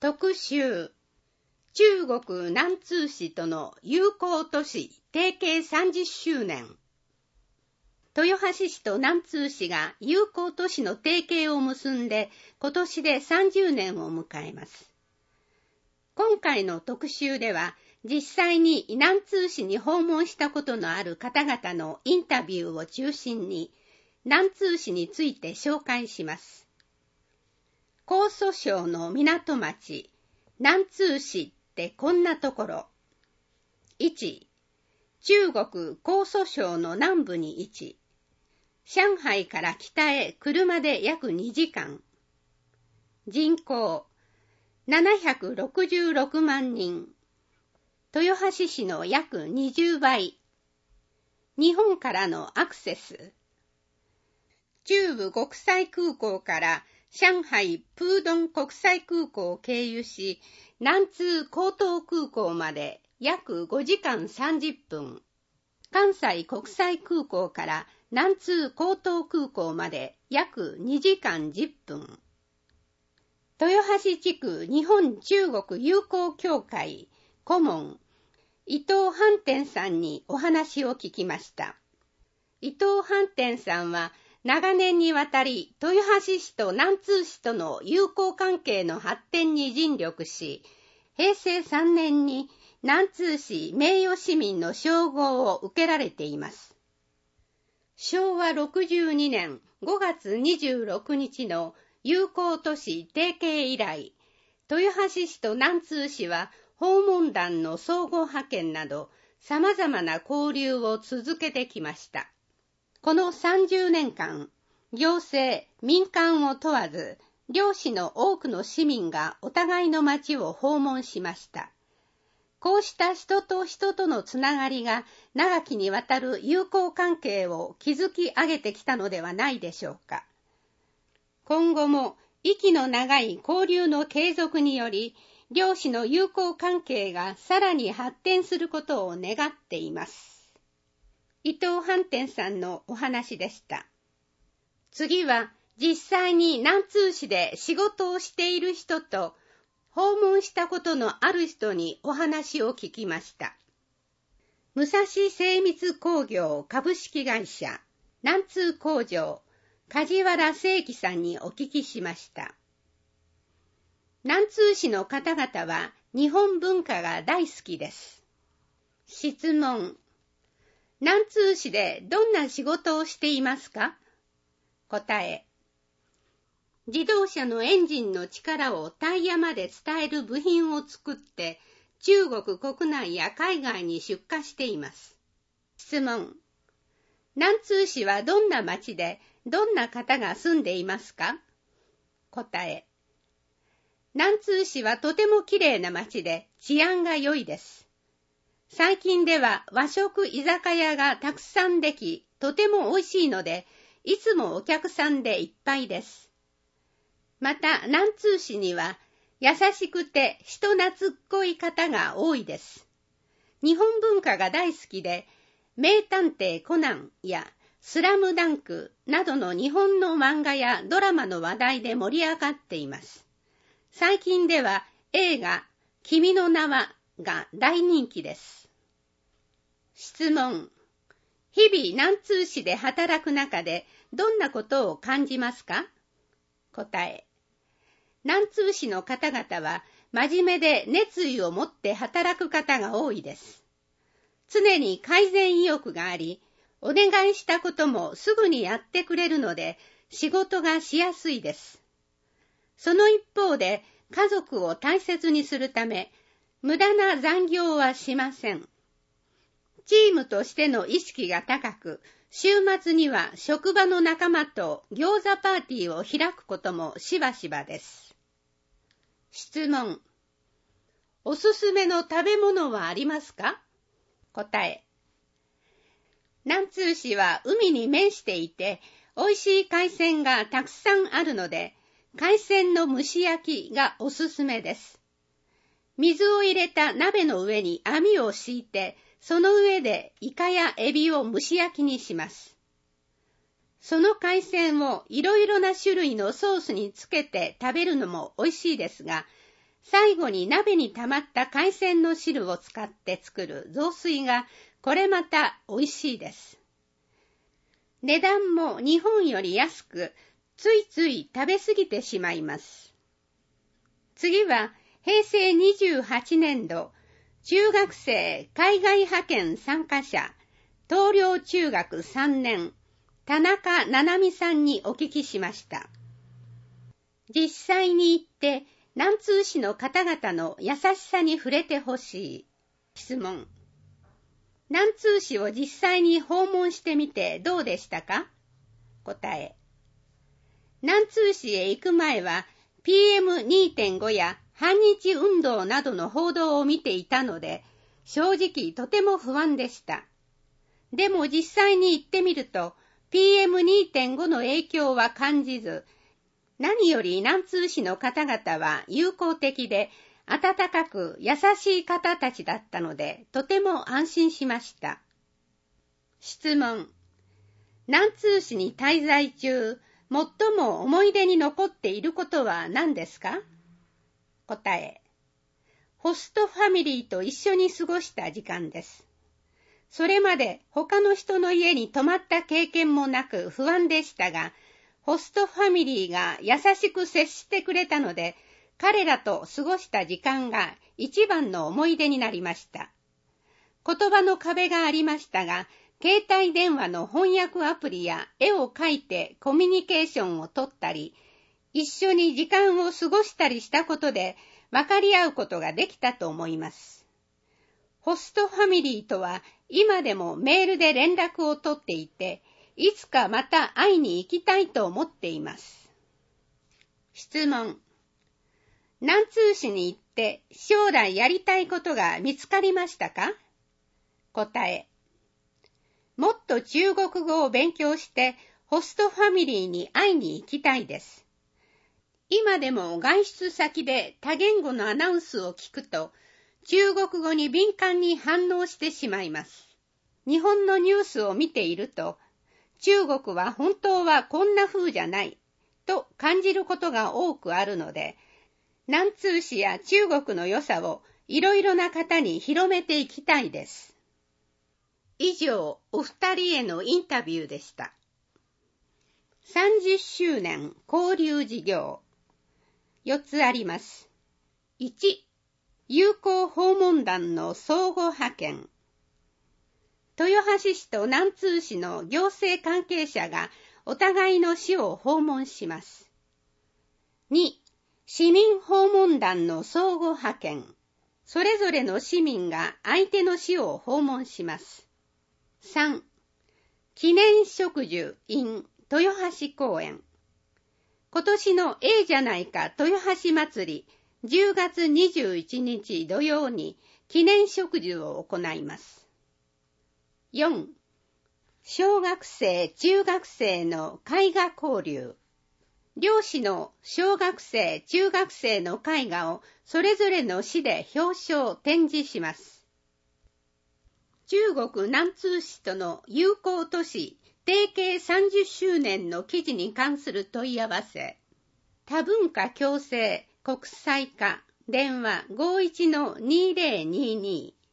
特集、中国南通市との友好都市提携30周年。豊橋市と南通市が友好都市の提携を結んで今年で30年を迎えます。今回の特集では実際に南通市に訪問したことのある方々のインタビューを中心に南通市について紹介します。江蘇省の港町、南通市ってこんなところ。1、中国江蘇省の南部に位置。上海から北へ車で約2時間。人口766万人。豊橋市の約20倍。日本からのアクセス。中部国際空港から上海プードン国際空港を経由し、南通江東空港まで約5時間30分。関西国際空港から南通江東空港まで約2時間10分。豊橋地区日本中国友好協会顧問伊藤飯店さんにお話を聞きました。伊藤飯店さんは長年にわたり豊橋市と南通市との友好関係の発展に尽力し、平成3年に南通市名誉市民の称号を受けられています。昭和62年5月26日の友好都市提携以来、豊橋市と南通市は訪問団の相互派遣など様々な交流を続けてきました。この30年間、行政、民間を問わず、両市の多くの市民がお互いの町を訪問しました。こうした人と人とのつながりが長きにわたる友好関係を築き上げてきたのではないでしょうか。今後も息の長い交流の継続により、両市の友好関係がさらに発展することを願っています。伊藤飯店さんのお話でした。次は実際に南通市で仕事をしている人と訪問したことのある人にお話を聞きました。武蔵精密工業株式会社南通工場梶原正樹さんにお聞きしました。南通市の方々は日本文化が大好きです。質問。南通市でどんな仕事をしていますか？答え。自動車のエンジンの力をタイヤまで伝える部品を作って中国国内や海外に出荷しています。質問。南通市はどんな町でどんな方が住んでいますか？答え。南通市はとてもきれいな町で治安が良いです。最近では和食居酒屋がたくさんでき、とても美味しいので、いつもお客さんでいっぱいです。また南通市には優しくて人懐っこい方が多いです。日本文化が大好きで、名探偵コナンやスラムダンクなどの日本の漫画やドラマの話題で盛り上がっています。最近では映画君の名はが大人気です。質問。日々南通市で働く中でどんなことを感じますか？答え。南通市の方々は真面目で熱意を持って働く方が多いです。常に改善意欲があり、お願いしたこともすぐにやってくれるので仕事がしやすいです。その一方で家族を大切にするため、無駄な残業はしません。チームとしての意識が高く、週末には職場の仲間と餃子パーティーを開くこともしばしばです。質問。おすすめの食べ物はありますか？答え。南通市は海に面していて、美味しい海鮮がたくさんあるので、海鮮の蒸し焼きがおすすめです。水を入れた鍋の上に網を敷いて、その上でイカやエビを蒸し焼きにします。その海鮮をいろいろな種類のソースにつけて食べるのも美味しいですが、 最後に鍋に溜まった海鮮の汁を使って作る雑炊が、これまた美味しいです。値段も日本より安く、ついつい食べ過ぎてしまいます。次は、平成28年度、中学生海外派遣参加者、東陵中学3年、田中七海さんにお聞きしました。実際に行って、南通市の方々の優しさに触れてほしい。質問。南通市を実際に訪問してみてどうでしたか？答え。南通市へ行く前は PM2.5 や反日運動などの報道を見ていたので、正直とても不安でした。でも実際に行ってみると、PM2.5 の影響は感じず、何より南通市の方々は友好的で、温かく優しい方たちだったので、とても安心しました。質問。南通市に滞在中、最も思い出に残っていることは何ですか？答え。ホストファミリーと一緒に過ごした時間です。それまで他の人の家に泊まった経験もなく不安でしたが、ホストファミリーが優しく接してくれたので、彼らと過ごした時間が一番の思い出になりました。言葉の壁がありましたが、携帯電話の翻訳アプリや絵を描いてコミュニケーションをとったり、一緒に時間を過ごしたりしたことで分かり合うことができたと思います。ホストファミリーとは今でもメールで連絡を取っていて、いつかまた会いに行きたいと思っています。質問。南通市に行って将来やりたいことが見つかりましたか？答え。もっと中国語を勉強してホストファミリーに会いに行きたいです。今でも外出先で多言語のアナウンスを聞くと、中国語に敏感に反応してしまいます。日本のニュースを見ていると、中国は本当はこんな風じゃないと感じることが多くあるので、南通市や中国の良さをいろいろな方に広めていきたいです。以上、お二人へのインタビューでした。30周年交流事業。4つあります。1、友好訪問団の相互派遣。豊橋市と南通市の行政関係者がお互いの市を訪問します。2、市民訪問団の相互派遣。それぞれの市民が相手の市を訪問します。3、記念植樹 in 豊橋公園。今年のじゃないか豊橋祭り10月21日土曜に記念植樹を行います。4、小学生・中学生の絵画交流。両市の小学生・中学生の絵画をそれぞれの市で表彰・展示します。中国南通市との友好都市提携30周年の記事に関する問い合わせ。多文化共生国際化電話 51-2022